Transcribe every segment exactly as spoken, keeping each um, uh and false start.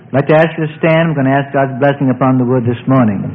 I'd like to ask you to stand. I'm going to ask God's blessing upon the word this morning.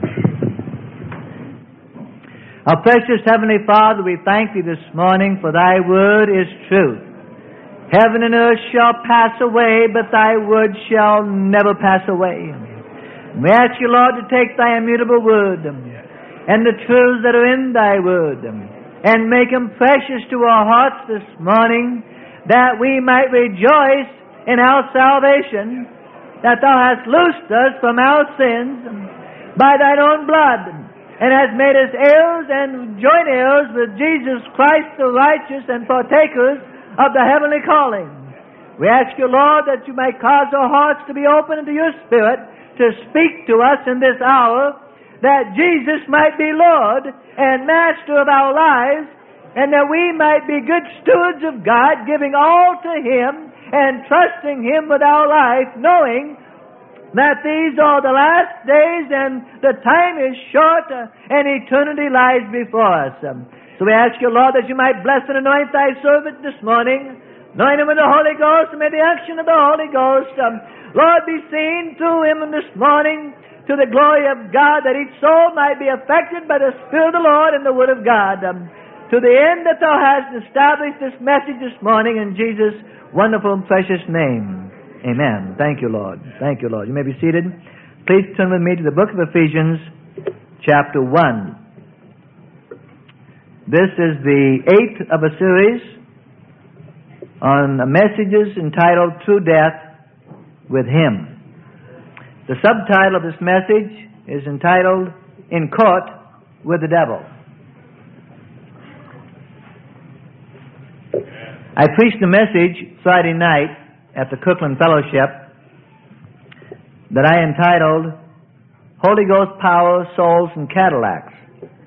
Our precious Heavenly Father, we thank Thee this morning, for Thy word is truth. Heaven and earth shall pass away, but Thy word shall never pass away. We ask You, Lord, to take Thy immutable word and the truths that are in Thy word and make them precious to our hearts this morning, that we might rejoice in our salvation, that Thou hast loosed us from our sins by Thine own blood, and hast made us heirs and joint heirs with Jesus Christ the righteous, and partakers of the heavenly calling. We ask You, Lord, that You might cause our hearts to be open unto Your Spirit to speak to us in this hour, that Jesus might be Lord and Master of our lives, and that we might be good stewards of God, giving all to Him and trusting Him with our life, knowing that these are the last days and the time is short uh, and eternity lies before us. Um, so we ask You, Lord, that You might bless and anoint Thy servant this morning. Anoint him with the Holy Ghost, and may the action of the Holy Ghost, um, Lord, be seen through him this morning to the glory of God, that each soul might be affected by the Spirit of the Lord and the Word of God, um, to the end that Thou hast established this message this morning in Jesus' wonderful and precious name. Amen. Thank You, Lord. Thank You, Lord. You may be seated. Please turn with me to the book of Ephesians, chapter one. This is the eighth of a series on messages entitled Through Death with Him. The subtitle of this message is entitled In Court with the Devil. I preached a message Friday night at the Kirkland Fellowship that I entitled Holy Ghost Power, Souls, and Cadillacs.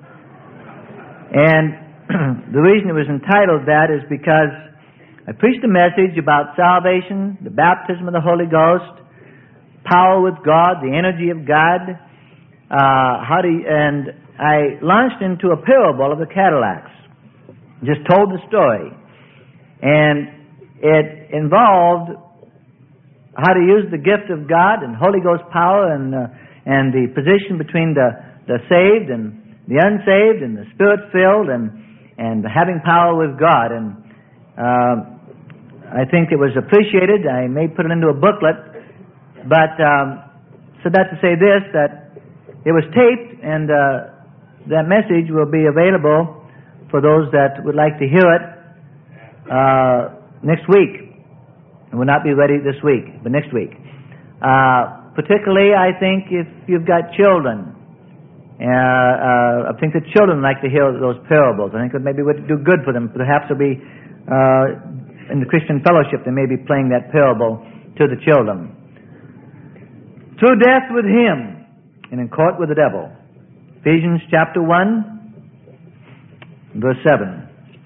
And the reason it was entitled that is because I preached a message about salvation, the baptism of the Holy Ghost, power with God, the energy of God, uh, how do you, and I launched into a parable of the Cadillacs. Just told the story. And it involved how to use the gift of God and Holy Ghost power and uh, and the position between the, the saved and the unsaved and the Spirit-filled and, and having power with God. And uh, I think it was appreciated. I may put it into a booklet. But um, so that to say this, that it was taped, and uh, that message will be available for those that would like to hear it uh, next week. It will not be ready this week, but next week. Uh, particularly, I think if you've got children, uh, uh, I think the children like to hear those parables. I think it maybe would do good for them. Perhaps it'll be uh, in the Christian fellowship they may be playing that parable to the children. Through death with Him, and in court with the devil. Ephesians chapter one, verse seven.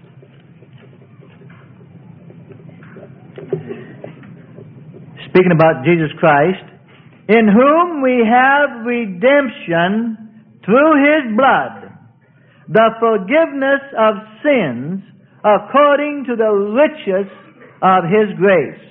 Speaking about Jesus Christ, in whom we have redemption through His blood, the forgiveness of sins according to the riches of His grace.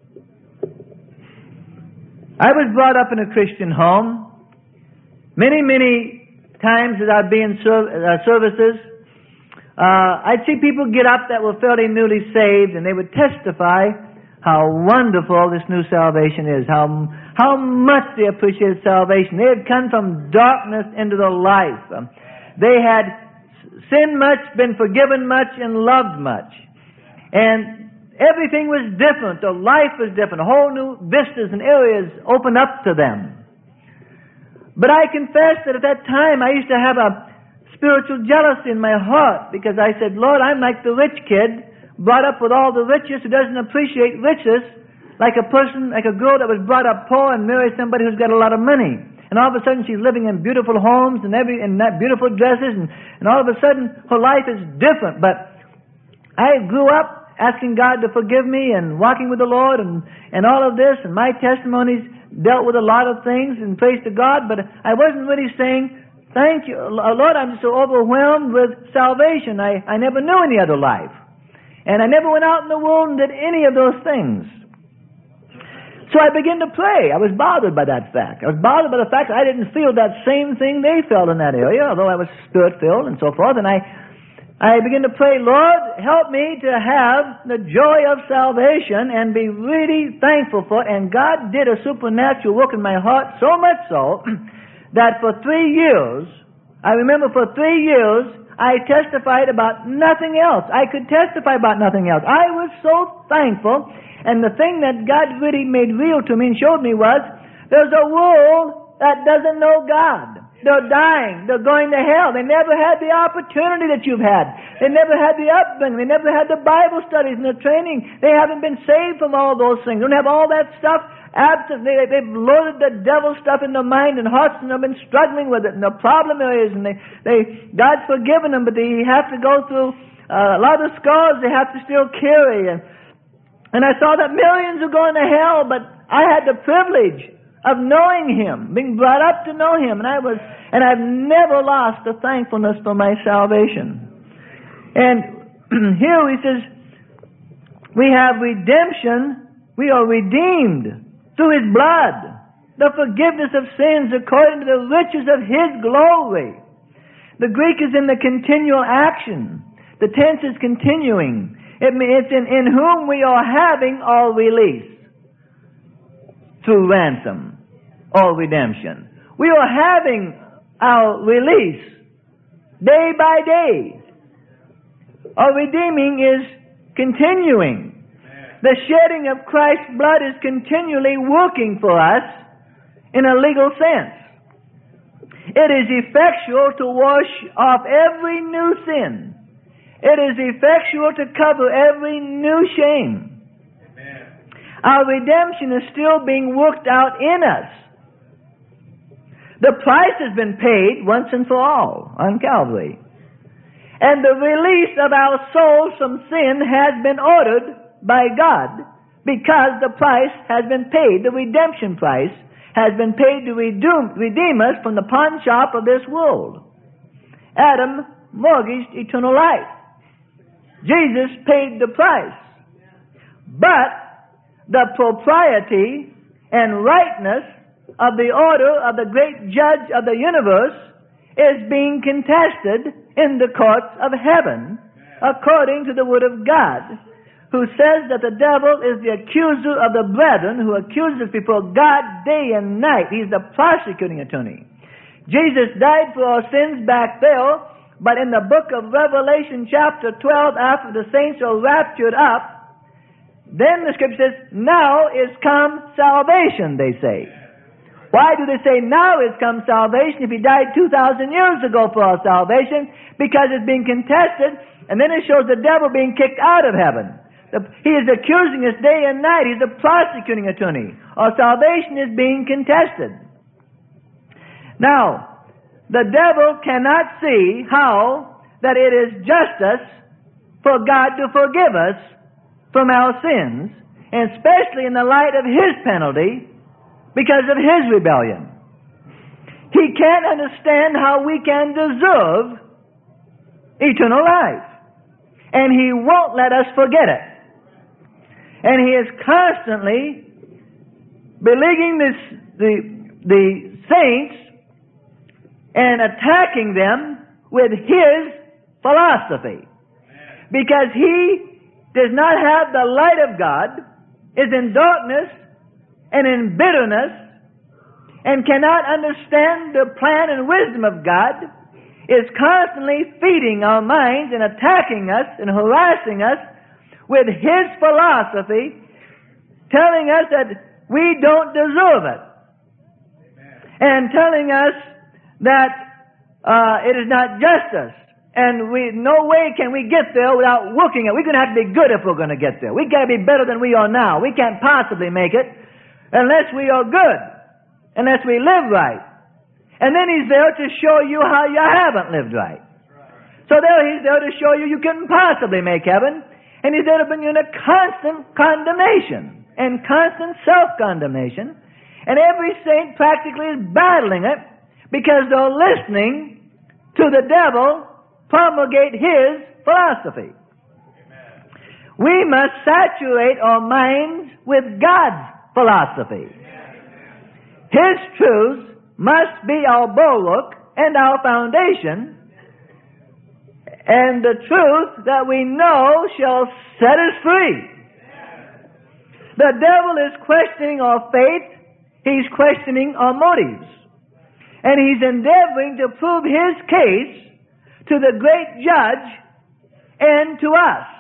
I was brought up in a Christian home. Many, many times as I'd be in serv- uh, services, uh, I'd see people get up that were fairly newly saved, and they would testify how wonderful this new salvation is, how, how much they appreciated salvation. They had come from darkness into the life. Um, they had sinned much, been forgiven much, and loved much. And everything was different. The life was different. Whole new vistas and areas opened up to them. But I confess that at that time I used to have a spiritual jealousy in my heart, because I said, Lord, I'm like the rich kid, brought up with all the riches, who doesn't appreciate riches, like a person, like a girl that was brought up poor and marries somebody who's got a lot of money. And all of a sudden she's living in beautiful homes and every and beautiful dresses, and, and all of a sudden her life is different. But I grew up asking God to forgive me and walking with the Lord and, and all of this, and my testimonies dealt with a lot of things, and praise to God, but I wasn't really saying, thank you, Lord, I'm so overwhelmed with salvation. I, I never knew any other life. And I never went out in the world and did any of those things. So So I began to pray. I was bothered by that fact. I was bothered by the fact that I didn't feel that same thing they felt in that area, although I was Spirit-filled and so forth. And I, I began to pray, Lord, help me to have the joy of salvation and be really thankful for it. And God did a supernatural work in my heart, so much so that for three years, I remember for three years, I testified about nothing else. I could testify about nothing else. I was so thankful. And the thing that God really made real to me and showed me was, there's a world that doesn't know God. They're dying. They're going to hell. They never had the opportunity that you've had. They never had the upbringing. They never had the Bible studies and the training. They haven't been saved from all those things. They don't have all that stuff absent. They, they've loaded the devil stuff in their mind and hearts, and they've been struggling with it. And the problem is, and they, they God's forgiven them, but they have to go through uh, a lot of scars they have to still carry. And And I saw that millions are going to hell, but I had the privilege of knowing Him, being brought up to know Him, and I was, and I've never lost the thankfulness for my salvation. And here He says, we have redemption, we are redeemed through His blood, the forgiveness of sins according to the riches of His glory. The Greek is in the continual action. The tense is continuing. It means it's in, in whom we are having our release through ransom or redemption. We are having our release day by day. Our redeeming is continuing. The shedding of Christ's blood is continually working for us in a legal sense. It is effectual to wash off every new sin. It is effectual to cover every new shame. Amen. Our redemption is still being worked out in us. The price has been paid once and for all on Calvary. And the release of our souls from sin has been ordered by God because the price has been paid. The redemption price has been paid to redeem, redeem us from the pawn shop of this world. Adam mortgaged eternal life. Jesus paid the price. But the propriety and rightness of the order of the great judge of the universe is being contested in the courts of heaven according to the word of God, who says that the devil is the accuser of the brethren, who accuses before God day and night. He's the prosecuting attorney. Jesus died for our sins back there, but in the book of Revelation chapter twelve, after the saints are raptured up, then the scripture says, now is come salvation, they say. Why do they say now is come salvation if He died two thousand years ago for our salvation? Because it's being contested, and then it shows the devil being kicked out of heaven. The, he is accusing us day and night. He's the prosecuting attorney. Our salvation is being contested. Now, the devil cannot see how that it is justice for God to forgive us from our sins, and especially in the light of His penalty because of His rebellion. He can't understand how we can deserve eternal life, and He won't let us forget it. And He is constantly beleaguering this, the, the saints and attacking them with His philosophy. Because He does not have the light of God, is in darkness and in bitterness, and cannot understand the plan and wisdom of God, is constantly feeding our minds and attacking us and harassing us with his philosophy, telling us that we don't deserve it. Amen. And telling us that uh, it is not justice. And we, no way can we get there without working it. We're going to have to be good if we're going to get there. We've got to be better than we are now. We can't possibly make it unless we are good, unless we live right. And then he's there to show you how you haven't lived right. So there he's there to show you you couldn't possibly make heaven. And he's there to bring you in a constant condemnation and constant self-condemnation. And every saint practically is battling it because they're listening to the devil promulgate his philosophy. Amen. We must saturate our minds with God's philosophy. His truths must be our bulwark and our foundation, and the truth that we know shall set us free. The devil is questioning our faith. He's questioning our motives. And he's endeavoring to prove his case to the great judge and to us.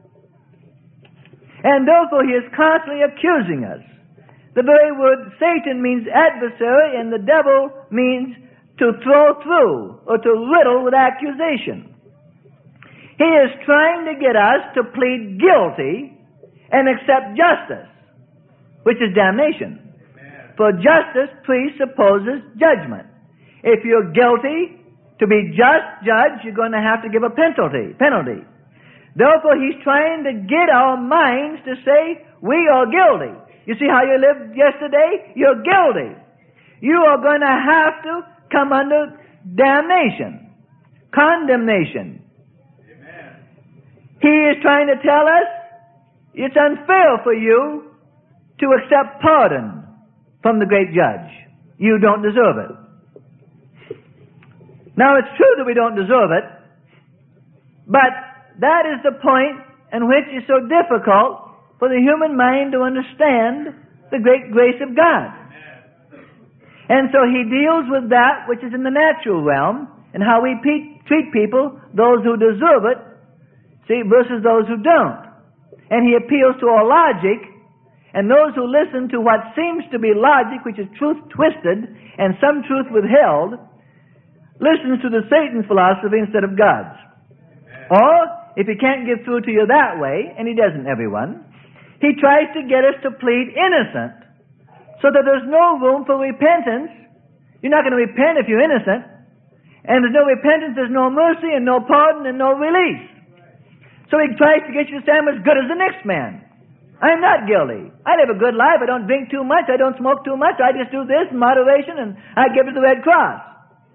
And therefore he is constantly accusing us. The very word Satan means adversary, and the devil means to throw through or to riddle with accusation. He is trying to get us to plead guilty and accept justice, which is damnation. Amen. For justice presupposes judgment. If you're guilty, to be just judge, you're going to have to give a penalty. Penalty. Therefore, he's trying to get our minds to say, we are guilty. You see how you lived yesterday? You're guilty. You are going to have to come under damnation, condemnation. Amen. He is trying to tell us it's unfair for you to accept pardon from the great judge. You don't deserve it. Now, it's true that we don't deserve it, but that is the point in which it's so difficult for the human mind to understand the great grace of God. And so he deals with that which is in the natural realm and how we pe- treat people, those who deserve it, see, versus those who don't. And he appeals to our logic, and those who listen to what seems to be logic, which is truth twisted and some truth withheld, listens to the Satan's philosophy instead of God's. Or, if he can't get through to you that way, and he doesn't, everyone, he tries to get us to plead innocent, so that there's no room for repentance. You're not going to repent if you're innocent. And there's no repentance, there's no mercy, and no pardon, and no release. So he tries to get you to say, I'm as good as the next man. I'm not guilty. I live a good life. I don't drink too much. I don't smoke too much. I just do this in moderation, and I give it to the Red Cross.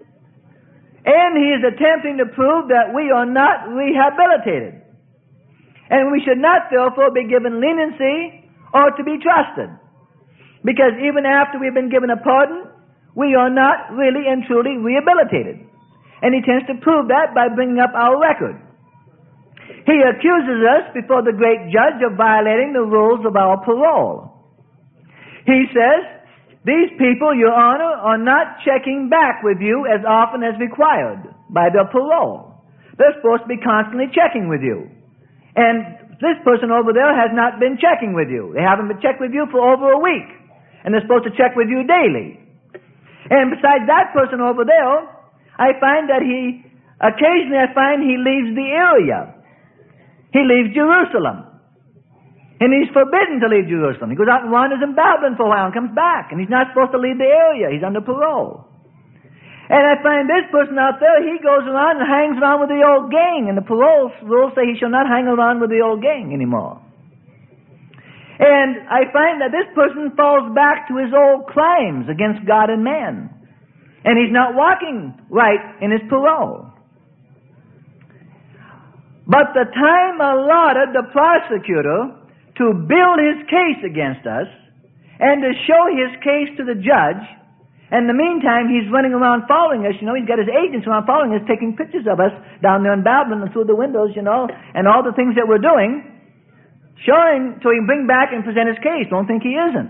And he is attempting to prove that we are not rehabilitated. And we should not, therefore, be given leniency or to be trusted. Because even after we've been given a pardon, we are not really and truly rehabilitated. And he tends to prove that by bringing up our record. He accuses us before the great judge of violating the rules of our parole. He says, these people, Your Honor, are not checking back with you as often as required by their parole. They're supposed to be constantly checking with you. And this person over there has not been checking with you. They haven't been checked with you for over a week. And they're supposed to check with you daily. And besides that person over there, I find that he, occasionally I find he leaves the area. He leaves Jerusalem. And he's forbidden to leave Jerusalem. He goes out and wanders in Babylon for a while and comes back. And he's not supposed to leave the area. He's under parole. And I find this person out there, he goes around and hangs around with the old gang. And the parole rules say he shall not hang around with the old gang anymore. And I find that this person falls back to his old crimes against God and man. And he's not walking right in his parole. But the time allotted the prosecutor to build his case against us and to show his case to the judge, and in the meantime he's running around following us, you know, he's got his agents around following us, taking pictures of us down there in Babylon and through the windows, you know, and all the things that we're doing, showing so he can bring back and present his case. Don't think he isn't.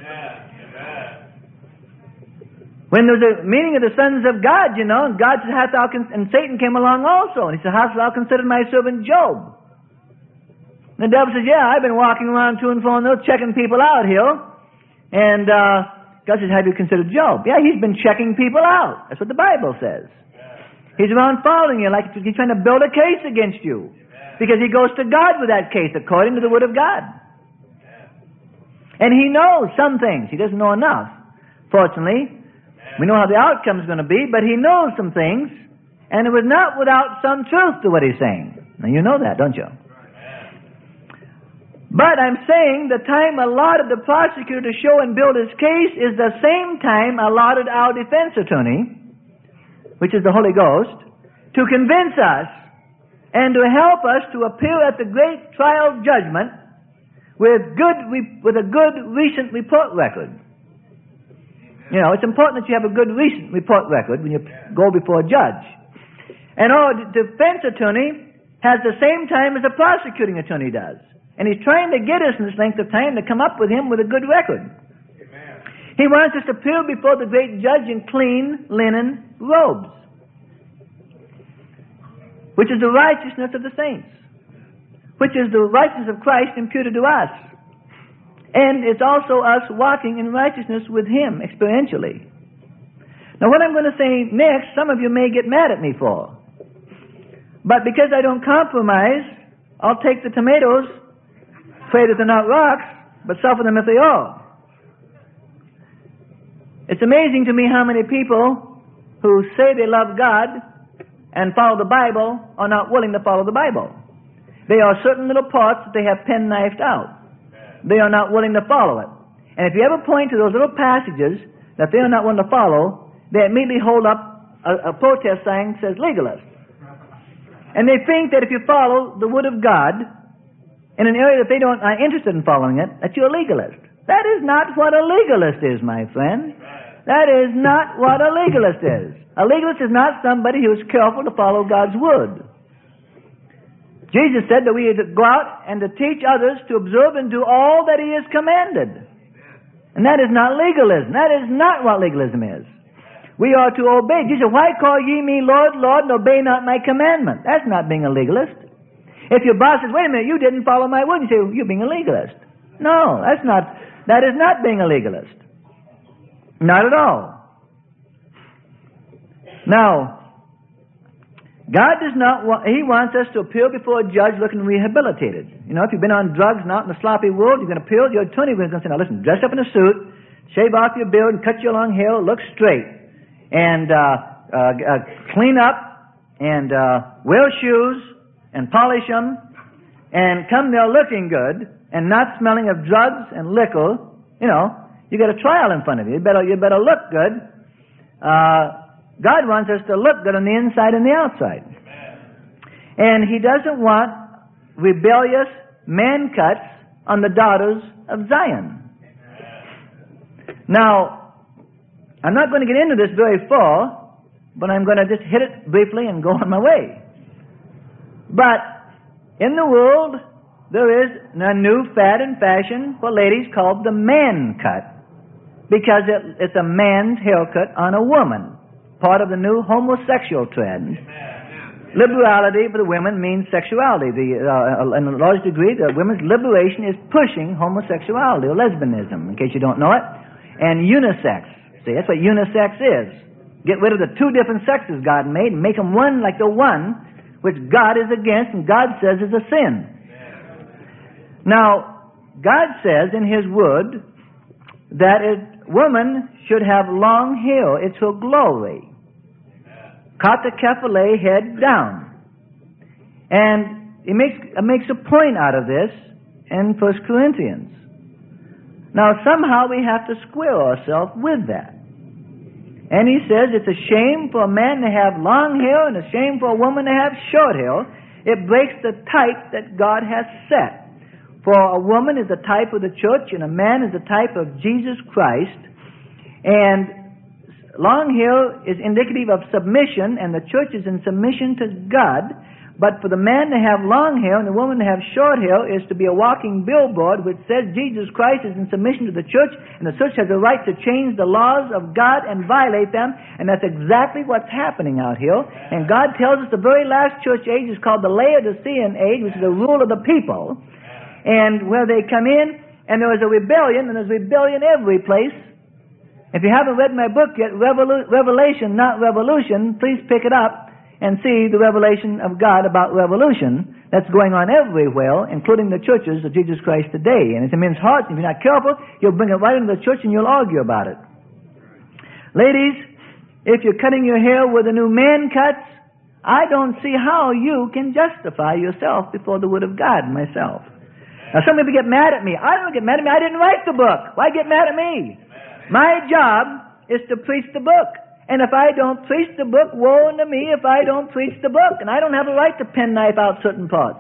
When there was a meeting of the sons of God, you know, and God said, hast thou con-, and Satan came along also, and he said, hast thou considered my servant Job? And the devil says, yeah, I've been walking around to and fro and checking people out here. And uh, God says, have you considered Job? Yeah, he's been checking people out. That's what the Bible says. He's around following you like he's trying to build a case against you. Because he goes to God with that case according to the Word of God. And he knows some things. He doesn't know enough. Fortunately, we know how the outcome is going to be, but he knows some things, and it was not without some truth to what he's saying. Now you know that, don't you? But I'm saying the time allotted the prosecutor to show and build his case is the same time allotted our defense attorney, which is the Holy Ghost, to convince us and to help us to appear at the great trial judgment with good, with a good recent report record. You know, it's important that you have a good recent report record when you go before a judge. And oh, the defense attorney has the same time as the prosecuting attorney does. And he's trying to get us in this length of time to come up with him with a good record. Amen. He wants us to appear before the great judge in clean linen robes, which is the righteousness of the saints, which is the righteousness of Christ imputed to us. And it's also us walking in righteousness with Him experientially. Now what I'm going to say next, some of you may get mad at me for. But because I don't compromise, I'll take the tomatoes, pray that they're not rocks, but suffer them if they are. It's amazing to me how many people who say they love God and follow the Bible are not willing to follow the Bible. There are certain little parts that they have pen-knifed out. They are not willing to follow it. And if you ever point to those little passages that they are not willing to follow, they immediately hold up a, a protest sign that says legalist. And they think that if you follow the Word of God in an area that they don't are interested in following it, that you're a legalist. That is not what a legalist is, my friend. That is not what a legalist is. A legalist is not somebody who is careful to follow God's Word. Jesus said that we are to go out and to teach others to observe and do all that He has commanded. And that is not legalism. That is not what legalism is. We are to obey. Jesus said, why call ye me Lord, Lord, and obey not my commandment? That's not being a legalist. If your boss says, wait a minute, you didn't follow my word, you say, well, you're being a legalist. No, that's not, that is not being a legalist. Not at all. Now, God does not want, He wants us to appeal before a judge looking rehabilitated. You know, if you've been on drugs and out in the sloppy world, you're going to appeal, your attorney is going to say, now listen, dress up in a suit, shave off your beard and cut your long hair, look straight, and uh, uh, uh, clean up, and uh, wear shoes, and polish them, and come there looking good, and not smelling of drugs and liquor. You know, you got a trial in front of you. You better, you better look good. Uh, God wants us to look good on the inside and the outside. Amen. And He doesn't want rebellious man cuts on the daughters of Zion. Amen. Now, I'm not going to get into this very far, but I'm going to just hit it briefly and go on my way. But in the world, there is a new fad and fashion for ladies called the man cut, because it, it's a man's haircut on a woman. Part of the new homosexual trend. Amen. Liberality for the women means sexuality. The, uh, in a large degree, the women's liberation is pushing homosexuality or lesbianism, in case you don't know it. And unisex. See, that's what unisex is. Get rid of the two different sexes God made and make them one like the one which God is against and God says is a sin. Amen. Now, God says in His Word that a woman should have long hair. It's her glory. Kata kephale, head down. And he makes, uh, makes a point out of this in First Corinthians. Now, somehow we have to square ourselves with that. And he says it's a shame for a man to have long hair and a shame for a woman to have short hair. It breaks the type that God has set. For a woman is a type of the church and a man is a type of Jesus Christ. And long hair is indicative of submission, and the church is in submission to God. But for the man to have long hair and the woman to have short hair is to be a walking billboard which says Jesus Christ is in submission to the church, and the church has the right to change the laws of God and violate them. And that's exactly what's happening out here. And God tells us the very last church age is called the Laodicean age, which is the rule of the people. And where they come in, and there is a rebellion, and there's rebellion every place. If you haven't read my book yet, Revolu- Revelation, Not Revolution, please pick it up and see the revelation of God about revolution that's going on everywhere, including the churches of Jesus Christ today. And it's in men's hearts. If you're not careful, you'll bring it right into the church and you'll argue about it. Ladies, if you're cutting your hair where the new man cuts, I don't see how you can justify yourself before the Word of God myself. Now, some people get mad at me. I don't get mad at me. I didn't write the book. Why get mad at me? My job is to preach the book. And if I don't preach the book, woe unto me if I don't preach the book. And I don't have a right to penknife out certain parts.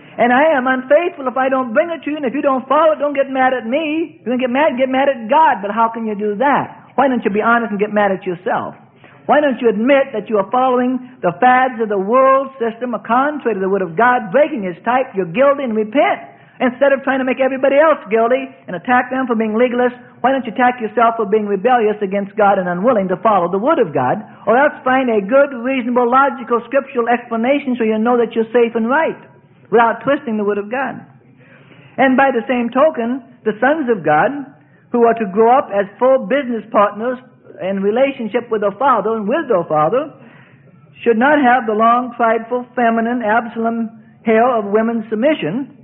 And I am unfaithful if I don't bring it to you, and if you don't follow it, don't get mad at me. If you're going to get mad, get mad at God. But how can you do that? Why don't you be honest and get mad at yourself? Why don't you admit that you are following the fads of the world system, are contrary to the Word of God, breaking His type, you're guilty, and repent. Instead of trying to make everybody else guilty and attack them for being legalists, why don't you attack yourself for being rebellious against God and unwilling to follow the Word of God? Or else find a good, reasonable, logical, scriptural explanation so you know that you're safe and right without twisting the Word of God. And by the same token, the sons of God, who are to grow up as full business partners in relationship with their father and with their father, should not have the long, prideful, feminine, Absalom hair of women's submission,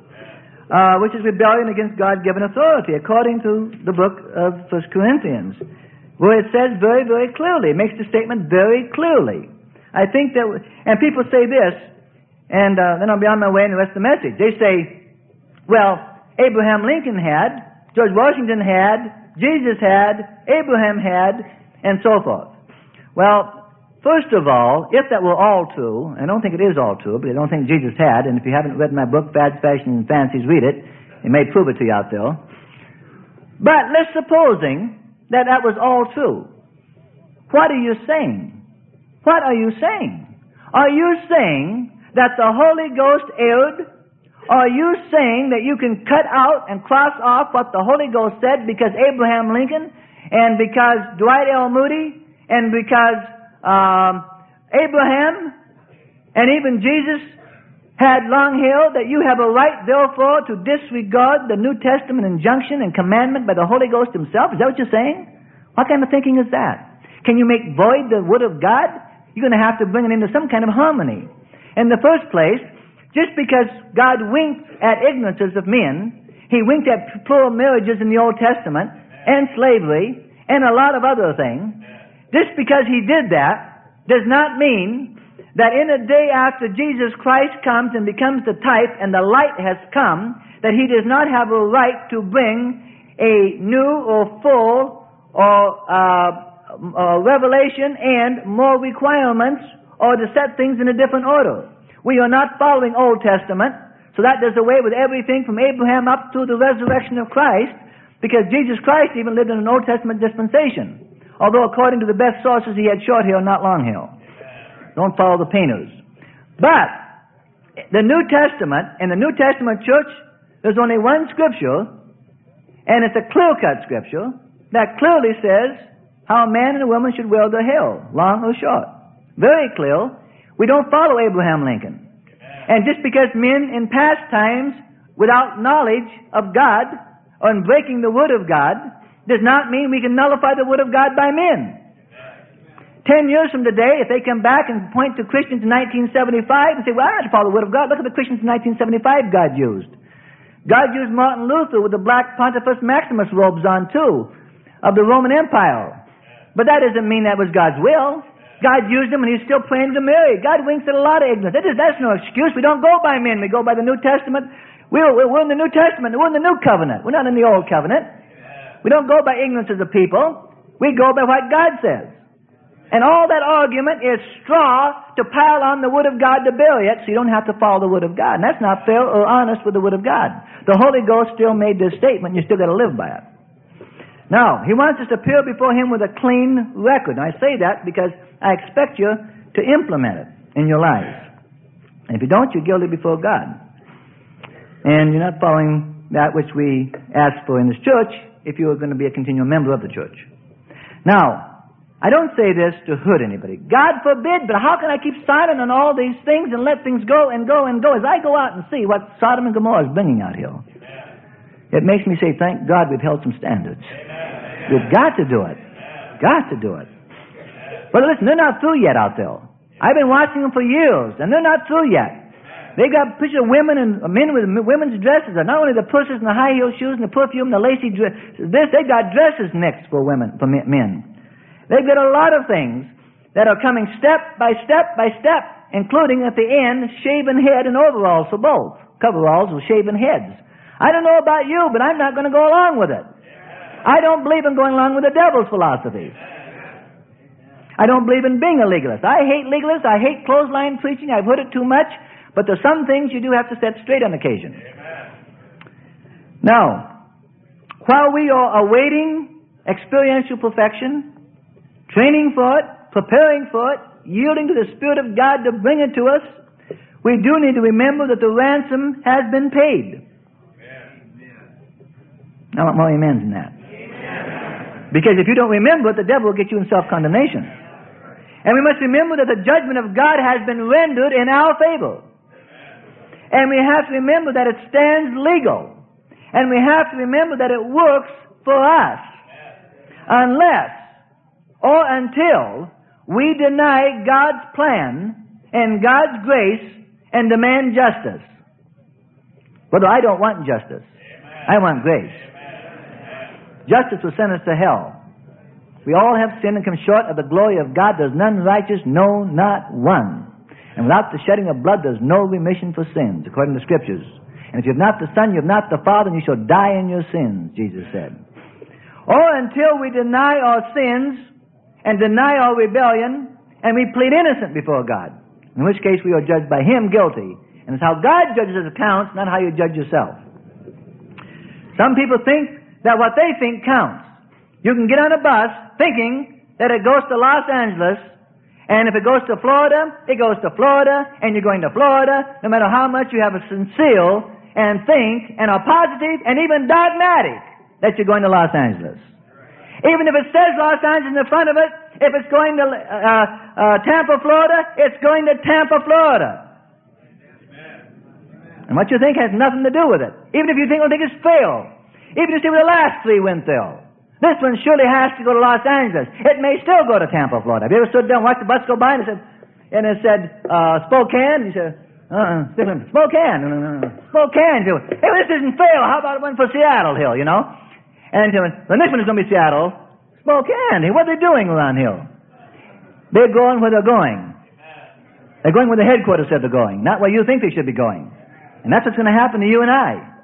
Uh, which is rebellion against God-given authority, according to the book of First Corinthians, where it says very, very clearly, it makes the statement very clearly. I think that, and people say this, and uh, then I'll be on my way in the rest of the message. They say, well, Abraham Lincoln had, George Washington had, Jesus had, Abraham had, and so forth. Well, first of all, if that were all true, I don't think it is all true, but I don't think Jesus had, and if you haven't read my book, Fads, Fashion, and Fancies, read it. It may prove it to you out there. But let's supposing that that was all true. What are you saying? What are you saying? Are you saying that the Holy Ghost erred? Are you saying that you can cut out and cross off what the Holy Ghost said because Abraham Lincoln and because Dwight L. Moody and because Um, Abraham and even Jesus had long hair, that you have a right, therefore, to disregard the New Testament injunction and commandment by the Holy Ghost Himself? Is that what you're saying? What kind of thinking is that? Can you make void the Word of God? You're going to have to bring it into some kind of harmony. In the first place, just because God winked at ignorances of men, He winked at plural marriages in the Old Testament, and slavery, and a lot of other things. Just because He did that does not mean that in a day after Jesus Christ comes and becomes the type and the light has come, that He does not have a right to bring a new or full or uh, uh, revelation and more requirements, or to set things in a different order. We are not following Old Testament, so that does away with everything from Abraham up to the resurrection of Christ, because Jesus Christ even lived in an Old Testament dispensation. Although according to the best sources He had short hair, not long hair. Don't follow the painters. But the New Testament, in the New Testament church, there's only one scripture, and it's a clear-cut scripture that clearly says how a man and a woman should wear their hair, long or short. Very clear. We don't follow Abraham Lincoln. And just because men in past times, without knowledge of God, or in breaking the Word of God, does not mean we can nullify the Word of God by men. Ten years from today, if they come back and point to Christians in nineteen seventy-five and say, well, I have to follow the Word of God, look at the Christians in nineteen seventy-five God used. God used Martin Luther with the black Pontifex Maximus robes on too, of the Roman Empire. But that doesn't mean that was God's will. God used him and He's still praying to Mary. God winks at a lot of ignorance. That is, that's no excuse. We don't go by men. We go by the New Testament. We're, we're in the New Testament. We're in the New Covenant. We're not in the Old Covenant. We don't go by ignorance of the people. We go by what God says. And all that argument is straw to pile on the Word of God to bury it, so you don't have to follow the Word of God. And that's not fair or honest with the Word of God. The Holy Ghost still made this statement, and you still got to live by it. Now, He wants us to appear before Him with a clean record. And I say that because I expect you to implement it in your lives. And if you don't, you're guilty before God. And you're not following that which we ask for in this church if you are going to be a continual member of the church. Now, I don't say this to hurt anybody. God forbid, but how can I keep silent on all these things and let things go and go and go as I go out and see what Sodom and Gomorrah is bringing out here? It makes me say, thank God we've held some standards. We've got to do it. Got to do it. But listen, they're not through yet out there. I've been watching them for years, and they're not through yet. They've got pictures of women and men with women's dresses, and not only the purses and the high heel shoes and the perfume and the lacy dress. This, they've got dresses next for women, for men. They've got a lot of things that are coming step by step by step, including at the end, shaven head and overalls for both. Coveralls with shaven heads. I don't know about you, but I'm not going to go along with it. I don't believe in going along with the devil's philosophy. I don't believe in being a legalist. I hate legalists. I hate clothesline preaching. I've heard it too much. But there's some things you do have to set straight on occasion. Now, while we are awaiting experiential perfection, training for it, preparing for it, yielding to the Spirit of God to bring it to us, we do need to remember that the ransom has been paid. I want more amens than that. Because if you don't remember it, the devil will get you in self-condemnation. And we must remember that the judgment of God has been rendered in our favor. And we have to remember that it stands legal. And we have to remember that it works for us. Unless or until we deny God's plan and God's grace and demand justice. But I don't want justice. I want grace. Justice will send us to hell. We all have sinned and come short of the glory of God. There's none righteous, no, not one. And without the shedding of blood, there's no remission for sins, according to the Scriptures. And if you have not the Son, you have not the Father, and you shall die in your sins, Jesus said. Or until we deny our sins and deny our rebellion, and we plead innocent before God, in which case we are judged by Him guilty. And it's how God judges His accounts, not how you judge yourself. Some people think that what they think counts. You can get on a bus thinking that it goes to Los Angeles, and if it goes to Florida, it goes to Florida, and you're going to Florida, no matter how much you have a sincere and think and are positive and even dogmatic that you're going to Los Angeles. Even if it says Los Angeles in the front of it, if it's going to uh, uh, Tampa, Florida, it's going to Tampa, Florida. And what you think has nothing to do with it. Even if you think, well, think it's failed. Even if you see where the last three went there. This one surely has to go to Los Angeles. It may still go to Tampa, Florida. Have you ever stood there and watched the bus go by and it said, and it said uh, Spokane? And you said, uh-uh, Spokane. No, no, no, Spokane. You say, hey, well, this isn't fair. How about one for Seattle Hill, you know? And you say, the next one is going to be Seattle. Spokane. What are they doing around here? They're going where they're going. They're going where the headquarters said they're going, not where you think they should be going. And that's what's going to happen to you and I.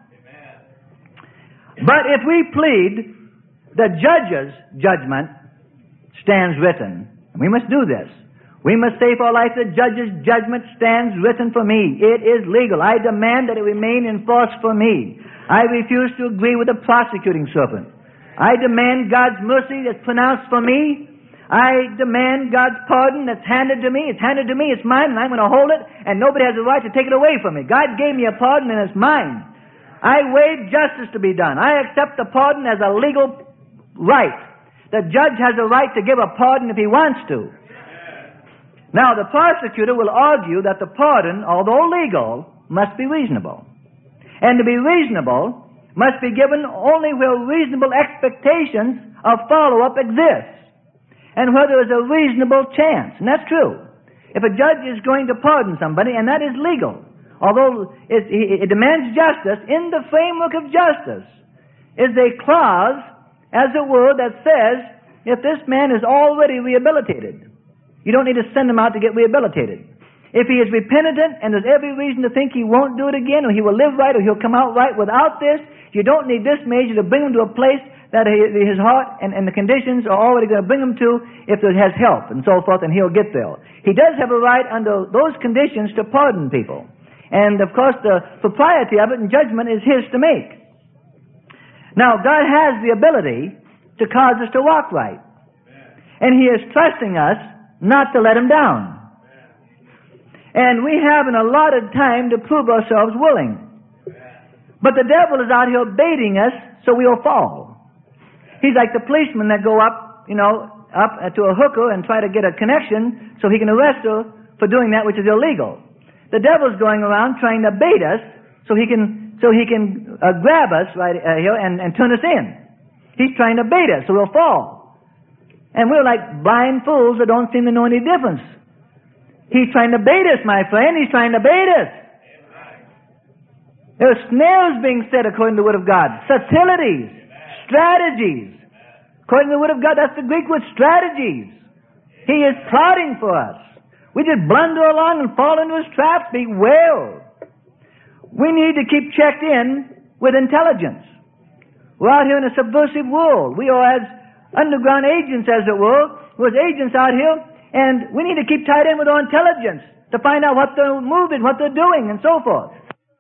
But if we plead, the judge's judgment stands written. We must do this. We must say for our life, the judge's judgment stands written for me. It is legal. I demand that it remain in force for me. I refuse to agree with the prosecuting serpent. I demand God's mercy that's pronounced for me. I demand God's pardon that's handed to me. It's handed to me. It's mine, and I'm going to hold it, and nobody has a right to take it away from me. God gave me a pardon, and it's mine. I waive justice to be done. I accept the pardon as a legal right. The judge has a right to give a pardon if he wants to. Now, the prosecutor will argue that the pardon, although legal, must be reasonable. And to be reasonable must be given only where reasonable expectations of follow-up exist, and where there is a reasonable chance. And that's true. If a judge is going to pardon somebody, and that is legal, although it, it demands justice, in the framework of justice is a clause, as it were, that says, if this man is already rehabilitated, you don't need to send him out to get rehabilitated. If he is repentant and there's every reason to think he won't do it again, or he will live right, or he'll come out right without this, you don't need this measure to bring him to a place that his heart and, and the conditions are already going to bring him to if it has help and so forth, and he'll get there. He does have a right under those conditions to pardon people. And, of course, the propriety of it and judgment is his to make. Now, God has the ability to cause us to walk right. And He is trusting us not to let Him down. And we have an allotted time to prove ourselves willing. But the devil is out here baiting us so we'll fall. He's like the policemen that go up, you know, up to a hooker and try to get a connection so he can arrest her for doing that which is illegal. The devil's going around trying to bait us so he can so he can uh, grab us right uh, here and, and turn us in. He's trying to bait us so we'll fall. And we're like blind fools that don't seem to know any difference. He's trying to bait us, my friend. He's trying to bait us. There are snares being set according to the Word of God. Subtleties. Strategies. According to the Word of God, that's the Greek word, strategies. He is plotting for us. We just blunder along and fall into his traps. Beware. We need to keep checked in with intelligence. We're out here in a subversive world. We are as underground agents, as it were. We're as agents out here, and we need to keep tied in with our intelligence to find out what they're moving, what they're doing, and so forth.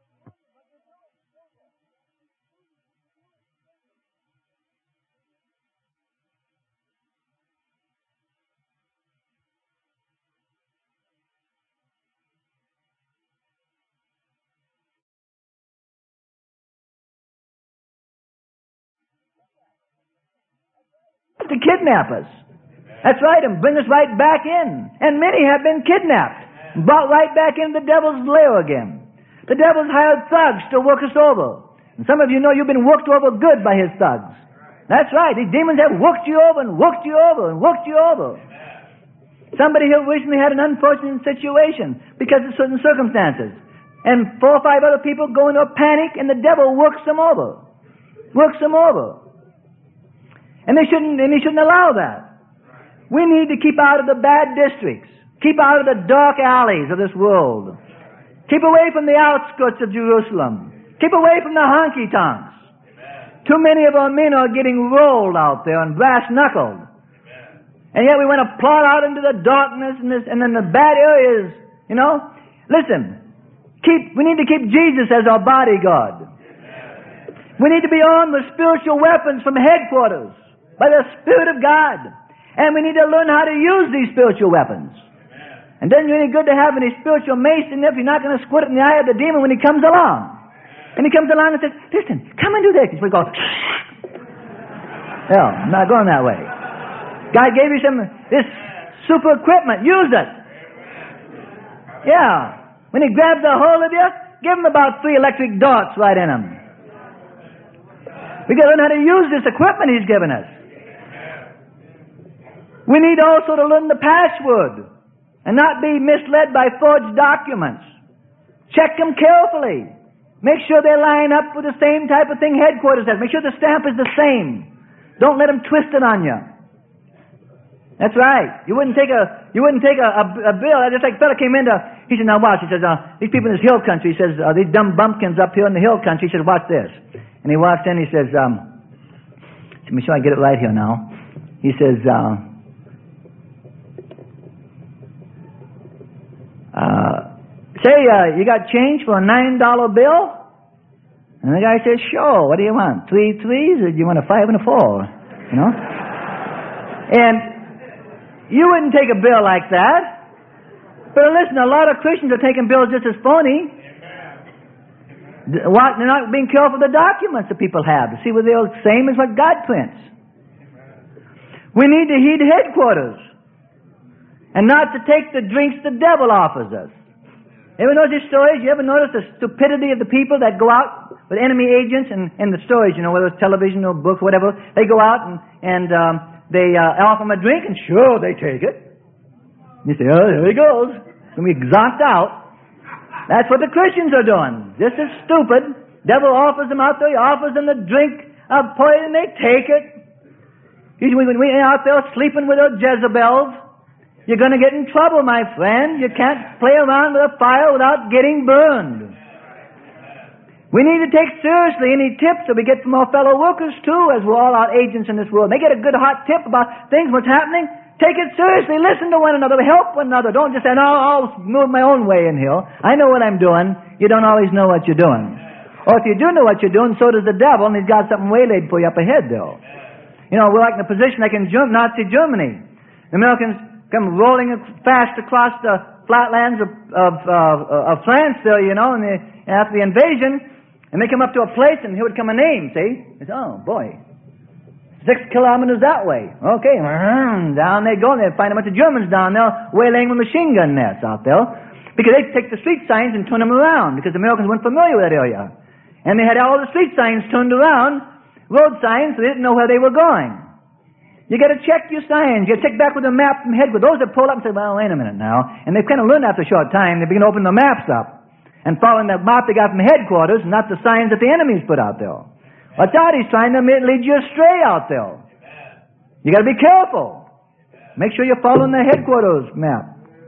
To kidnap us. That's right, and bring us right back in. And many have been kidnapped, brought right back into the devil's lair again. The devil's hired thugs to work us over. And some of you know you've been worked over good by his thugs. That's right, these demons have worked you over and worked you over and worked you over. Somebody here recently had an unfortunate situation because of certain circumstances. And four or five other people go into a panic and the devil works them over. Works them over. And they shouldn't, and he shouldn't allow that. We need to keep out of the bad districts. Keep out of the dark alleys of this world. Keep away from the outskirts of Jerusalem. Keep away from the honky-tonks. Too many of our men are getting rolled out there and brass-knuckled. And yet we want to plod out into the darkness and, this, and then the bad areas, you know. Listen, keep, we need to keep Jesus as our bodyguard. We need to be armed with spiritual weapons from headquarters by the Spirit of God. And we need to learn how to use these spiritual weapons. Amen. And then you're any good to have any spiritual mason if you're not going to squint it in the eye of the demon when he comes along. And he comes along and says, listen, come and do this. We go, no, I'm not going that way. God gave you some, this super equipment. Use it. Yeah. When he grabs a hold of you, give him about three electric darts right in him. We've got to learn how to use this equipment he's given us. We need also to learn the password and not be misled by forged documents. Check them carefully. Make sure they line up with the same type of thing headquarters has. Make sure the stamp is the same. Don't let them twist it on you. That's right. You wouldn't take a you wouldn't take a, a, a bill. Just like a fellow came into, he said, now watch. He says, uh, these people in this hill country, he says, uh, these dumb bumpkins up here in the hill country, he says, watch this. And he walks in, he says, um, let me sure I get it right here now. He says, uh, Uh, say, uh, you got change for a nine dollar bill? And the guy says, sure, what do you want? Three threes, or do you want a five and a four? You know? And you wouldn't take a bill like that. But listen, a lot of Christians are taking bills just as phony. What, they're not being careful of the documents that people have to see whether they're the same as what God prints. We need to heed headquarters. And not to take the drinks the devil offers us. Ever notice these stories? You ever notice the stupidity of the people that go out with enemy agents and, and the stories, you know, whether it's television or books or whatever, they go out and, and um, they uh, offer them a drink and sure, they take it. You say, oh, there he goes. And we zonked out. That's what the Christians are doing. This is stupid. Devil offers them out there, he offers them the drink of poison, they take it. Usually when we're out there sleeping with our Jezebels, you're going to get in trouble, my friend. You can't play around with a fire without getting burned. We need to take seriously any tips that we get from our fellow workers, too, as we're all our agents in this world. They get a good hot tip about things, what's happening. Take it seriously. Listen to one another. Help one another. Don't just say, no, I'll move my own way in here. I know what I'm doing. You don't always know what you're doing. Or if you do know what you're doing, so does the devil, and he's got something waylaid for you up ahead, though. You know, we're like in a position like in Nazi Germany. The Americans come rolling fast across the flatlands of of, uh, of France there, you know, and the, after the invasion, and they come up to a place, and here would come a name, see? It's, oh, boy. Six kilometers that way. Okay, down they go, and they find a bunch of Germans down there waylaying with machine gun nets out there, because they take the street signs and turn them around, because the Americans weren't familiar with that area. And they had all the street signs turned around, road signs, so they didn't know where they were going. You got to check your signs. You got to check back with a map from headquarters. Those that pull up and say, well, wait a minute now. And they've kind of learned after a short time, they begin to open the maps up and following the map they got from headquarters, not the signs that the enemy's put out there. Watch out, he's trying to lead you astray out there. You got to be careful. Make sure you're following the headquarters map.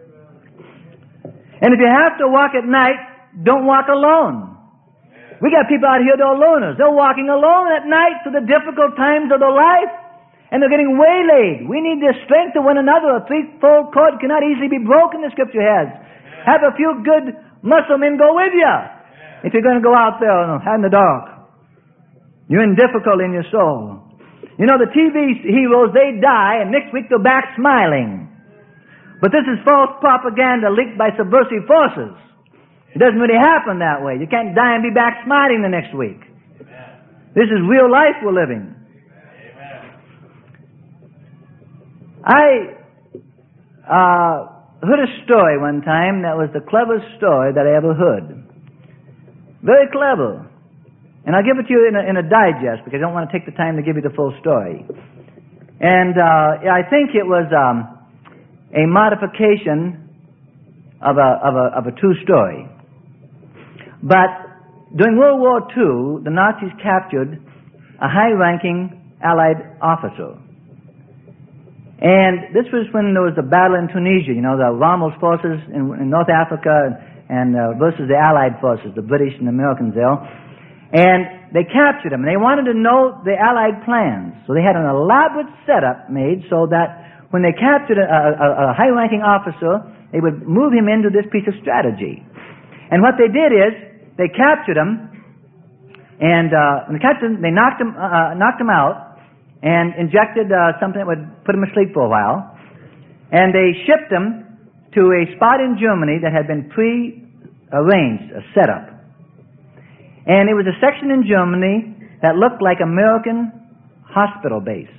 And if you have to walk at night, don't walk alone. We got people out here that are loners. They're walking alone at night through the difficult times of their life. And they're getting waylaid. We need the strength of one another. A threefold cord cannot easily be broken, the Scripture has. Have a few good muscle men go with you. If you're going to go out there in the dark. You're in difficulty in your soul. You know, the T V heroes, they die, and next week they're back smiling. But this is false propaganda leaked by subversive forces. It doesn't really happen that way. You can't die and be back smiling the next week. Amen. This is real life we're living. Amen. I uh, heard a story one time that was the cleverest story that I ever heard. Very clever. And I'll give it to you in a, in a digest because I don't want to take the time to give you the full story. And uh, I think it was um, a modification of a, of a, of a true story. But during World War Two, the Nazis captured a high-ranking Allied officer. And this was when there was the battle in Tunisia, you know, the Rommel's forces in, in North Africa and uh, versus the Allied forces, the British and the Americans there. And they captured him, and they wanted to know the Allied plans. So they had an elaborate setup made so that when they captured a, a, a high-ranking officer, they would move him into this piece of strategy. And what they did is, they captured him, and uh, when they captured him, they knocked him, uh, knocked him out, and injected uh, something that would put him asleep for a while. And they shipped him to a spot in Germany that had been pre-arranged, a setup. And it was a section in Germany that looked like American hospital base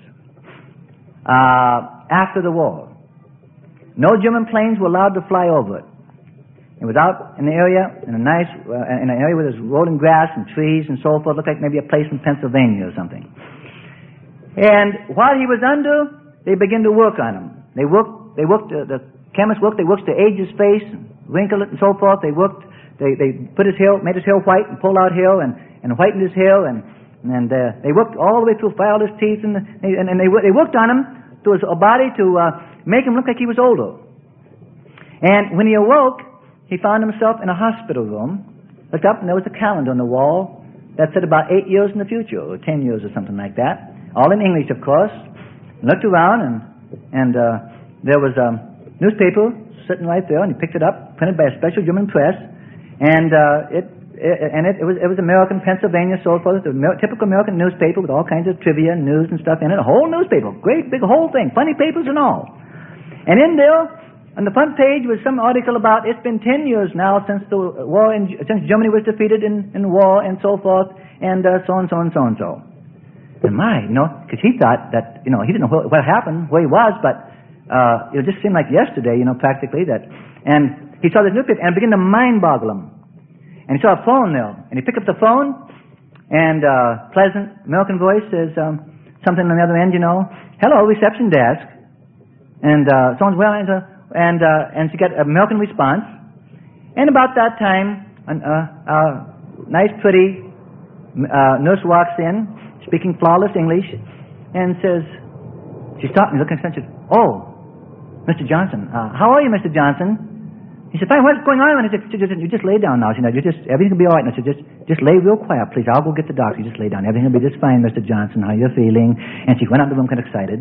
uh, after the war. No German planes were allowed to fly over it. It was out in the area, in a nice, uh, in an area where there's rolling grass and trees and so forth. Looked like maybe a place in Pennsylvania or something. And while he was under, they began to work on him. They worked, they worked, uh, the chemists worked, they worked to age his face, and wrinkle it and so forth. They worked, they, they put his hair, made his hair white and pulled out hair and, and whitened his hair and, and uh, they worked all the way through, filed his teeth and, and, and they, they worked on him to his body to uh, make him look like he was older. And when he awoke, he found himself in a hospital room, looked up, and there was a calendar on the wall that said about eight years in the future, or ten years or something like that, all in English, of course. He looked around, and and uh, there was a newspaper sitting right there, and he picked it up, printed by a special German press, and uh, it, it and it, it was it was American, Pennsylvania, so forth, a typical American newspaper with all kinds of trivia and news and stuff in it, a whole newspaper, great big whole thing, funny papers and all. And in there, on the front page was some article about it's been ten years now since the war in, since Germany was defeated in, in war and so forth, and uh, so and so and so and so. And my, you know, because he thought that, you know, he didn't know what, what happened, where he was, but uh, it just seemed like yesterday, you know, practically that. And he saw this newspaper and it began to mind boggle him. And he saw a phone there, and he picked up the phone, and uh, pleasant American voice says um, something on the other end, you know, hello, reception desk, and uh, someone's well, and. Uh, And uh, and she got an American response. And about that time, a uh, uh, nice, pretty uh, nurse walks in, speaking flawless English, and says, she stopped me, looking and said, "Oh, Mister Johnson, uh, how are you, Mister Johnson?" He said, "Fine, what's going on?" And I said, "You just lay down now. You know, you just everything will be all right." And I said, "Just just lay real quiet, please. I'll go get the doctor. You just lay down. Everything will be just fine, Mister Johnson. How are you feeling?" And she went out of the room kind of excited.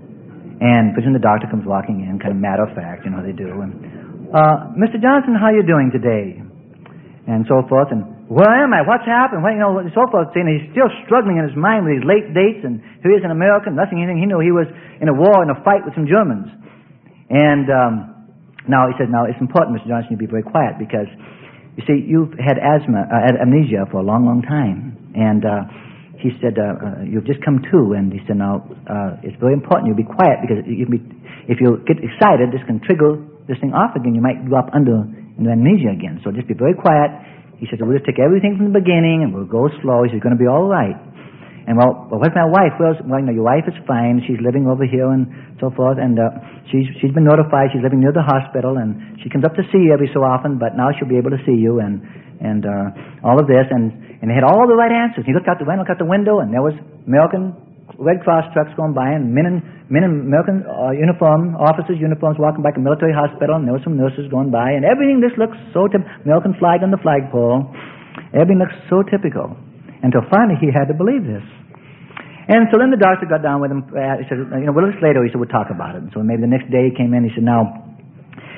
And pretty soon the doctor comes walking in, kind of matter of fact, you know, they do. And, uh, Mister Johnson, how are you doing today? And so forth. And where am I? What's happened? Well, you know, and so forth. And he's still struggling in his mind with these late dates. And here he is, an American, nothing, anything. He knew he was in a war, in a fight with some Germans. And um, now he said, now it's important, Mister Johnson, you be very quiet because, you see, you've had asthma, uh, amnesia for a long, long time. And uh, he said, uh, uh, you've just come to, and he said, now, uh, it's very important you be quiet, because you be, if you get excited, this can trigger this thing off again. You might go up under into amnesia again. So just be very quiet. He said, we'll just take everything from the beginning, and we'll go slow. He said, it's going to be all right. And, well, well what's my wife? Well, well, you know, your wife is fine. She's living over here and so forth, and uh, she's she's been notified. She's living near the hospital, and she comes up to see you every so often, but now she'll be able to see you, and and uh, all of this, and And they had all the right answers. He looked out the window, looked out the window, and there was American Red Cross trucks going by, and men in men in American uh, uniform officers' uniforms walking by a military hospital, and there were some nurses going by, and everything just looks so typical. American flag on the flagpole. Everything looks so typical. Until finally he had to believe this. And so then the doctor got down with him. Uh, he said, you know, well, later he said, we'll talk about it. And so maybe the next day he came in. He said, now,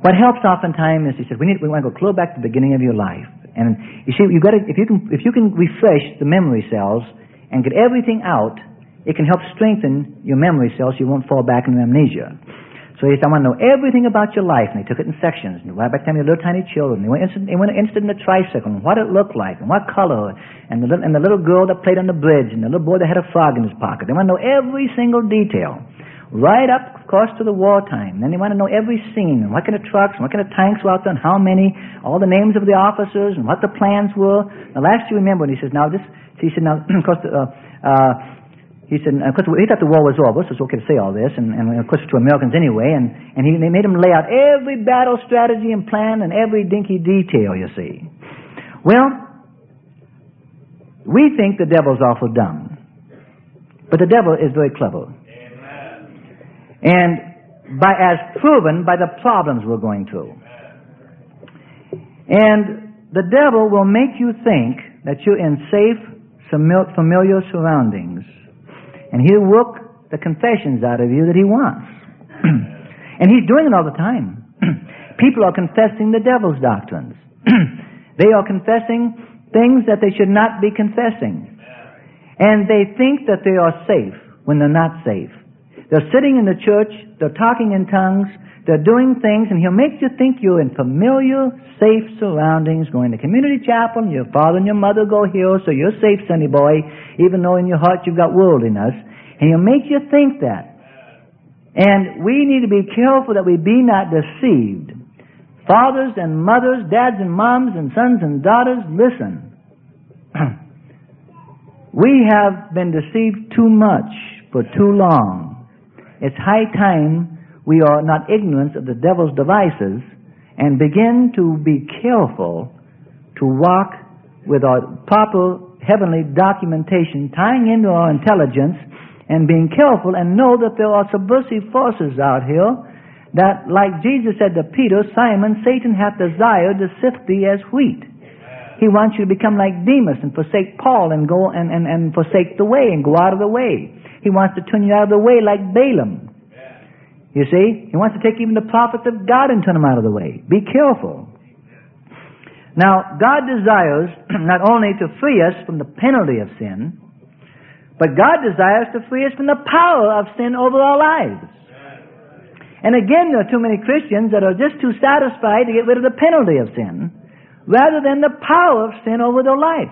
What helps oftentimes is, he said, we need we want to go clear back to the beginning of your life. And you see, you've got to, if you can if you can refresh the memory cells and get everything out, it can help strengthen your memory cells so you won't fall back into amnesia. So he said, I want to know everything about your life. And they took it in sections. And right back to little tiny children. They went interested, they went interested in the tricycle and what it looked like and what color. And the, and the little girl that played on the bridge and the little boy that had a frog in his pocket. They want to know every single detail. Right up, of course, to the wartime. Then they want to know every scene and what kind of trucks and what kind of tanks were out there and how many, all the names of the officers and what the plans were. The last you remember, and he says, now this, he said, now, of course, uh, uh, He said, of course, he thought the war was over, so it's okay to say all this, and, and of course to Americans anyway, and, and he, they made him lay out every battle strategy and plan and every dinky detail, you see. Well, we think the devil's awful dumb, but the devil is very clever. Amen. And by as proven by the problems we're going through. And the devil will make you think that you're in safe, familiar surroundings. And he'll work the confessions out of you that he wants. And he's doing it all the time. People are confessing the devil's doctrines. They are confessing things that they should not be confessing. And they think that they are safe when they're not safe. They're sitting in the church, they're talking in tongues, they're doing things, and he'll make you think you're in familiar, safe surroundings, going to community chapel, and your father and your mother go here, so you're safe, sonny boy, even though in your heart you've got worldliness. And he'll make you think that. And we need to be careful that we be not deceived. Fathers and mothers, dads and moms, and sons and daughters, listen. We have been deceived too much for too long. It's high time we are not ignorant of the devil's devices and begin to be careful to walk with our proper heavenly documentation, tying into our intelligence and being careful and know that there are subversive forces out here that, like Jesus said to Peter, Simon, Satan hath desired to sift thee as wheat. He wants you to become like Demas and forsake Paul and go and, and, and forsake the way and go out of the way. He wants to turn you out of the way like Balaam. You see, he wants to take even the prophets of God and turn them out of the way. Be careful. Now, God desires not only to free us from the penalty of sin, but God desires to free us from the power of sin over our lives. And again, there are too many Christians that are just too satisfied to get rid of the penalty of sin rather than the power of sin over their life.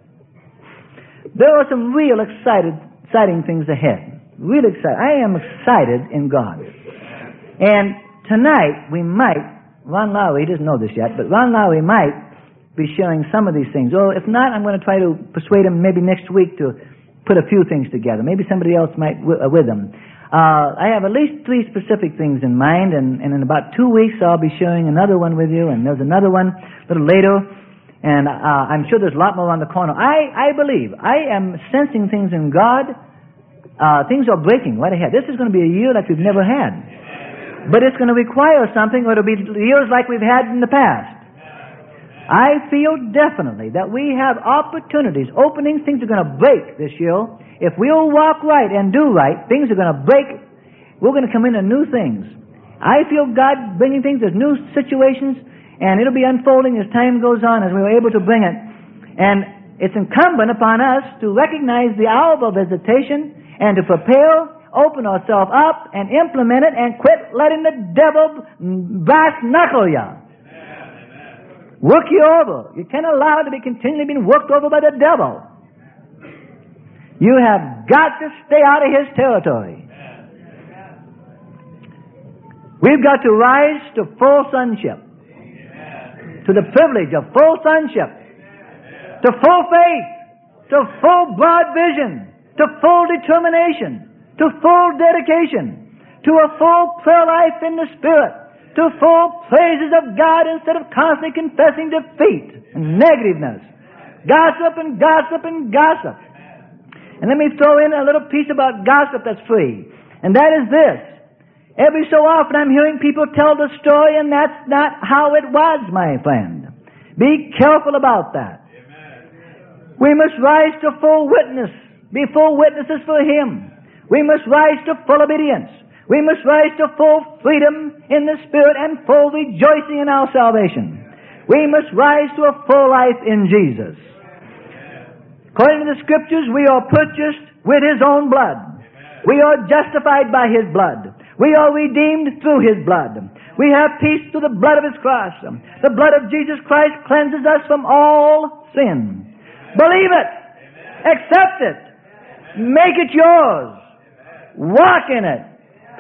There are some real excited, exciting things ahead. Real excited. I am excited in God. And tonight, we might, Ron Lowry, he doesn't know this yet, but Ron Lowry might be sharing some of these things. Or if not, I'm going to try to persuade him maybe next week to put a few things together. Maybe somebody else might w- uh, with him. Uh, I have at least three specific things in mind, and, and in about two weeks I'll be sharing another one with you, and there's another one a little later, and uh, I'm sure there's a lot more around the corner. I, I believe, I am sensing things in God. Uh, things are breaking right ahead. This is going to be a year like we've never had. But it's going to require something, or it'll be years like we've had in the past. I feel definitely that we have opportunities, openings, things are going to break this year. If we'll walk right and do right, things are going to break. We're going to come into new things. I feel God bringing things, there's new situations, and it'll be unfolding as time goes on, as we're able to bring it. And it's incumbent upon us to recognize the hour of our visitation and to prepare, open ourselves up, and implement it, and quit letting the devil brass knuckle you. Work you over. You can't allow it to be continually being worked over by the devil. You have got to stay out of his territory. We've got to rise to full sonship, to the privilege of full sonship, to full faith, to full broad vision, to full determination, to full dedication, to a full prayer life in the Spirit, to full praises of God instead of constantly confessing defeat and negativeness, gossip and gossip and gossip. And let me throw in a little piece about gossip that's free, and that is this. Every so often I'm hearing people tell the story, and that's not how it was, my friend. Be careful about that. Amen. We must rise to full witness, be full witnesses for Him. We must rise to full obedience. We must rise to full freedom in the Spirit and full rejoicing in our salvation. We must rise to a full life in Jesus. According to the Scriptures, we are purchased with His own blood. We are justified by His blood. We are redeemed through His blood. We have peace through the blood of His cross. The blood of Jesus Christ cleanses us from all sin. Believe it. Accept it. Make it yours. Walk in it.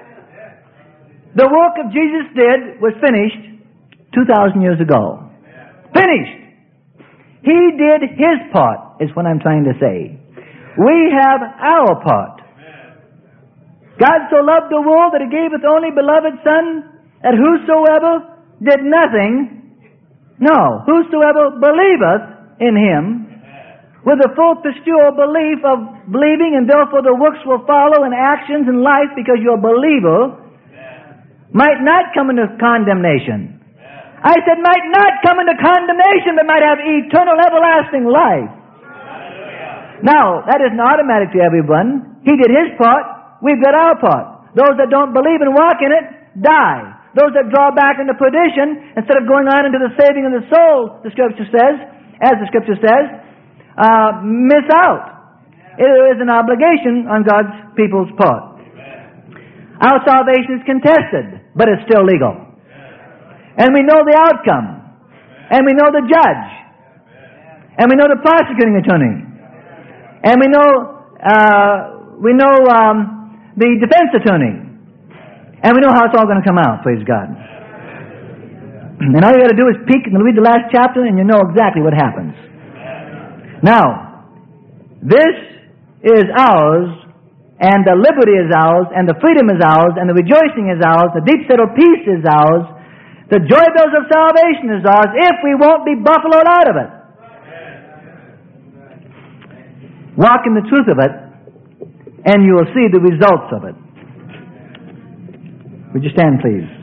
The work of Jesus did was finished two thousand years ago. Finished. He did His part, is what I'm trying to say. We have our part. God so loved the world that He gave His only beloved Son, that whosoever did nothing, no, whosoever believeth in Him, with a full pisteual belief of believing, and therefore the works will follow in actions and life because you're a believer, might not come into condemnation. I said might not come into condemnation, but might have eternal everlasting life. Now, that isn't automatic to everyone. He did His part. We've got our part. Those that don't believe and walk in it, die. Those that draw back into perdition, instead of going on into the saving of the soul, the Scripture says, as the Scripture says, uh, miss out. It is an obligation on God's people's part. Our salvation is contested, but it's still legal. And we know the outcome. And we know the judge. And we know the prosecuting attorney. And we know, uh, we know, um, the defense attorney. And we know how it's all going to come out, praise God. And all you got to do is peek and read the last chapter and you know exactly what happens. Now, this is ours, and the liberty is ours, and the freedom is ours, and the rejoicing is ours, the deep settled peace is ours, the joy bells of salvation is ours, if we won't be buffaloed out of it. Walk in the truth of it, and you will see the results of it. Would you stand, please?